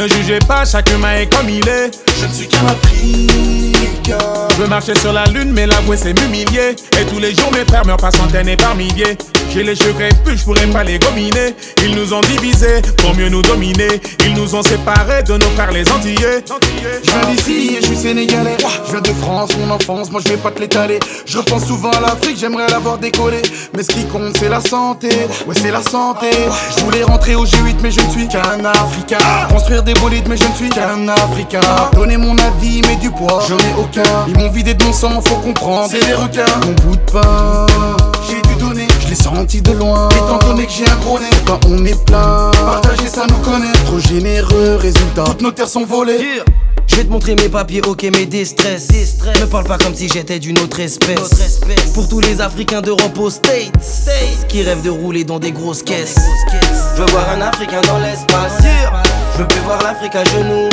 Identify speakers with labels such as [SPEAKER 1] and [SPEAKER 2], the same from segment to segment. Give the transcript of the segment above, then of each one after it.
[SPEAKER 1] Ne jugez pas, chaque humain est comme il est.
[SPEAKER 2] Je ne suis qu'un Africain.
[SPEAKER 1] Je veux marcher sur la lune, mais l'avouer c'est m'humilier. Et tous les jours mes frères meurent par centaines et par milliers. J'ai les cheveux crépus, je pourrais pas les gominer. Ils nous ont divisés pour mieux nous dominer. Ils nous ont séparés de nos frères les Antillais.
[SPEAKER 2] Je viens d'ici et je suis sénégalais. Je viens de France, mon enfance, moi je vais pas te l'étaler. Je repense souvent à l'Afrique, j'aimerais l'avoir décollé. Mais ce qui compte c'est la santé, ouais c'est la santé. Je voulais rentrer au G8 mais je ne suis qu'un Africain. Construire des bolides mais je ne suis qu'un Africain. Donner mon avis mais du poids, j'en ai aucun. Ils m'ont vidé de mon sang, faut comprendre, c'est des requins. Mon bout de pain, j'ai dû donner, je l'ai senti de loin. Étant donné que j'ai un gros nez, quand on est plein, partager ça nous connaît. Trop généreux, résultat, toutes nos terres sont volées.
[SPEAKER 3] Je vais te montrer mes papiers, ok, mes déstress. Me parle pas comme si j'étais d'une autre espèce. Pour tous les Africains d'Europe aux States qui rêvent de rouler dans des grosses caisses. Je veux voir un Africain dans l'espace. Je veux plus voir l'Afrique à genoux.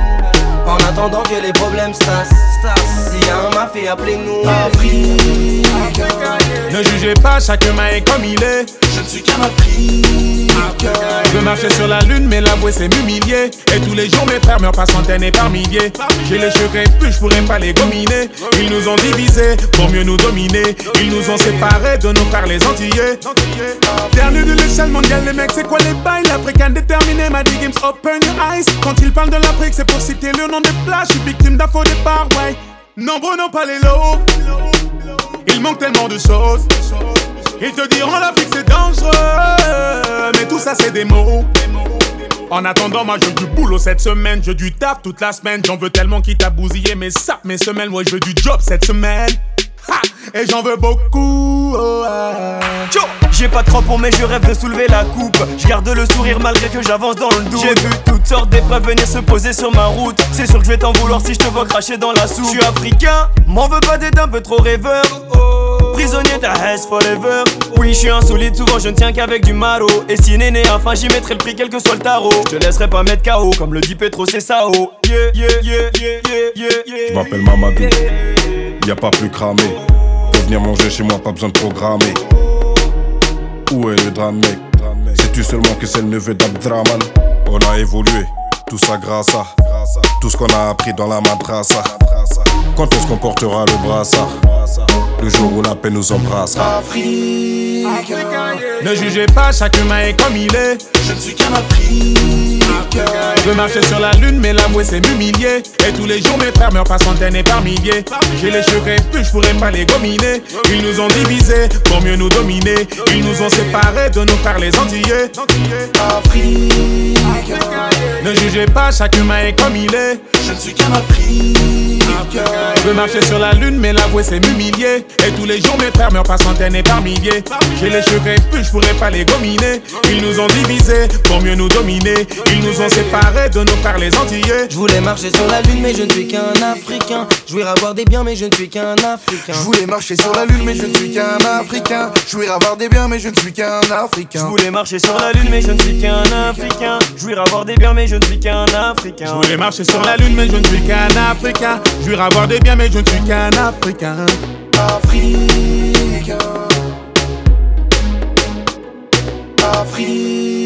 [SPEAKER 3] En attendant que les problèmes se tassent. S'il y a un mafé, appelez-nous.
[SPEAKER 2] Africain.
[SPEAKER 1] Ne jugez pas, chaque humain est comme il est.
[SPEAKER 2] Je ne suis qu'un Africain.
[SPEAKER 1] Je veux marcher sur la lune, mais l'avouer c'est m'humilier. Et tous les jours mes frères meurent par centaines et par milliers. J'ai les cheveux crépus, je pourrais pas les gominer. Ils nous ont divisés pour mieux nous dominer. Ils nous ont séparés de nos frères les Antillais. Dernier de l'échelle mondiale, les mecs, c'est quoi les bails? L'Africain déterminé m'a dit Games, open your eyes. Quand ils parlent de l'Afrique, c'est pour citer le nom des plages. Je suis victime d'infos départ, ouais. Nombreux n'ont pas les lots. Il manque tellement de choses. Ils te diront l'Afrique c'est dangereux, mais tout ça c'est des mots. En attendant, moi je veux du boulot cette semaine. Je veux du taf toute la semaine. J'en veux tellement qu'il t'a bousillé mes sapes, mes semelles. Ouais, je veux du job cette semaine. Ha! Et j'en veux beaucoup. Oh, ah.
[SPEAKER 4] J'ai pas de crampons mais je rêve de soulever la coupe. Je garde le sourire malgré que j'avance dans le doute. J'ai vu toutes sortes d'épreuves venir se poser sur ma route. C'est sûr que je vais t'en vouloir si je te vois cracher dans la soupe. Je suis africain, m'en veux pas d'être un peu trop rêveur. Prisonnier ta haise forever. Oui je suis insolite, souvent je ne tiens qu'avec du maro. Et si néné enfin j'y mettrai le prix quel que soit le tarot. Je te laisserai pas mettre KO comme le dit Petro c'est Sao.
[SPEAKER 5] Je m'appelle Mamadou, y'a pas plus cramé. Pour venir manger chez moi pas besoin de programmer. Où est le drame mec? Sais-tu seulement que c'est le neveu d'Abdraman? On a évolué, tout ça grâce à tout ce qu'on a appris dans la madrasa. Quand est-ce qu'on portera le brassard? Le jour où la paix nous embrassera.
[SPEAKER 2] Africain.
[SPEAKER 1] Ne jugez pas, chaque humain est comme il est.
[SPEAKER 2] Je ne suis qu'un Africain.
[SPEAKER 1] Je veux marcher sur la lune, mais l'avouer c'est m'humilier. Et tous les jours mes frères meurent par centaines et par milliers. J'ai les cheveux crépus, je pourrais pas les gominer. Ils nous ont divisés pour mieux nous dominer. Ils nous ont séparés de nos frères les Antillais.
[SPEAKER 2] Africain.
[SPEAKER 1] Ne jugez pas, chaque humain est comme il est.
[SPEAKER 2] Je ne suis qu'un Africain.
[SPEAKER 1] Je veux marcher sur la lune, mais l'avouer c'est m'humilier. Et tous les jours mes frères meurent par centaines et par milliers. J'ai les cheveux crépus, je pourrais pas les gominer. Ils nous ont divisés pour mieux nous dominer. Ils nous ont séparés de nos frères les Antillais.
[SPEAKER 3] Je voulais marcher sur la lune mais je ne suis qu'un Africain. Jouir avoir des biens mais je ne suis qu'un Africain.
[SPEAKER 2] Je voulais marcher sur la lune mais je ne suis qu'un Africain. Jouir avoir des biens mais je ne suis qu'un Africain.
[SPEAKER 4] Je voulais marcher sur la lune mais je ne suis qu'un Africain. Jouir avoir des biens mais je ne suis qu'un Africain.
[SPEAKER 1] Je voulais marcher sur la lune mais je ne suis qu'un Africain. Jouir avoir des biens mais je ne suis qu'un Africain.
[SPEAKER 2] Africain. Africain.